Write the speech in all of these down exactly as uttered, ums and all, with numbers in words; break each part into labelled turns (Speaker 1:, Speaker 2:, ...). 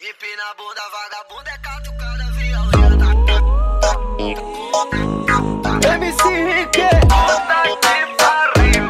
Speaker 1: Empina a bunda, vagabunda é catucada violenta.
Speaker 2: M C Rick,
Speaker 1: Puta que pariu.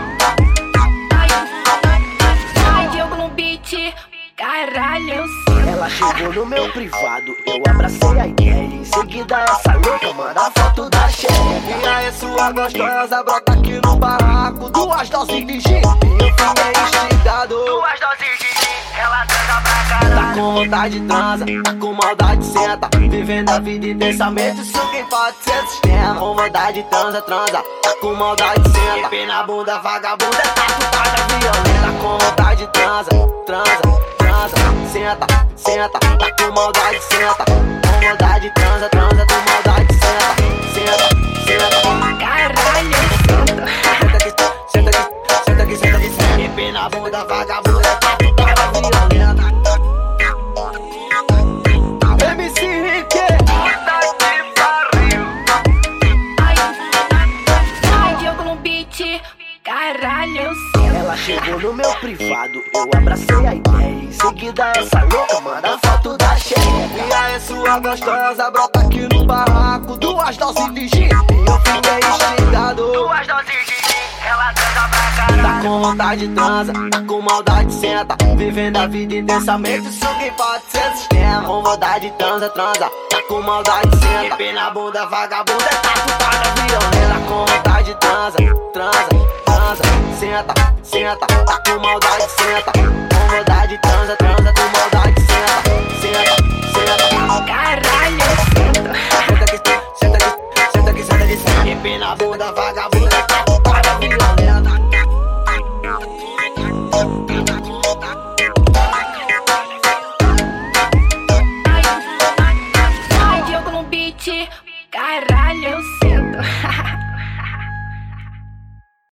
Speaker 3: Ai, Diogo no beat, caralho, eu sei.
Speaker 2: ela chegou no meu privado, eu abracei a ideia. Em seguida essa louca manda foto da xereca. E aí sua gostosa brota aqui no barraco. Duas doses de gin, e eu fiquei instigado.
Speaker 1: Duas doses de gin, ela transa pra caralho.
Speaker 2: Tá com vontade de transa, tá com maldade senta. Vivendo a vida intensamente, isso quem pode ser sistema. Com vontade de transa, transa, tá com maldade senta. Empina a bunda, vagabunda, é tatuada violenta. Tá com vontade de transa, transa, transa, senta, senta. Tá com maldade senta, com vontade de transa, transa, com maldade senta, senta, senta.
Speaker 3: Caralho, eu
Speaker 2: Senta aqui, senta aqui, senta aqui, senta aqui, senta. Empina a bunda, vagabunda, é tatuada violenta. M C Rick,
Speaker 1: Puta que pariu.
Speaker 3: Ai, ai, Diogo no beat, caralho, eu sei.
Speaker 2: ela chegou no meu privado, eu abracei a ideia. Em seguida essa louca manda foto da xereca. E aí sua gostosa brota aqui no barraco. Duas doses de gin, e eu fiquei instigado.
Speaker 1: Duas doses de gin, ela transa pra
Speaker 2: Tá
Speaker 1: caralho.
Speaker 2: com vontade de transa, tá com maldade senta. Vivendo a vida intensamente, isso quem pode ser sistema. Com vontade de transa, transa, tá com maldade senta. Empina a bunda, vagabunda, é tatuada violenta. Tá com vontade de transa, transa, transa, senta, senta. Tá com maldade senta, com vontade de transa, transa, com maldade senta, senta, senta.
Speaker 3: Caralho, eu sei.
Speaker 2: Senta aqui, senta aqui, senta aqui, senta aqui, senta. Empina a bunda, vagabunda, é tatuada violenta.
Speaker 3: Ai, Diogo no beat, caralho, eu sinto.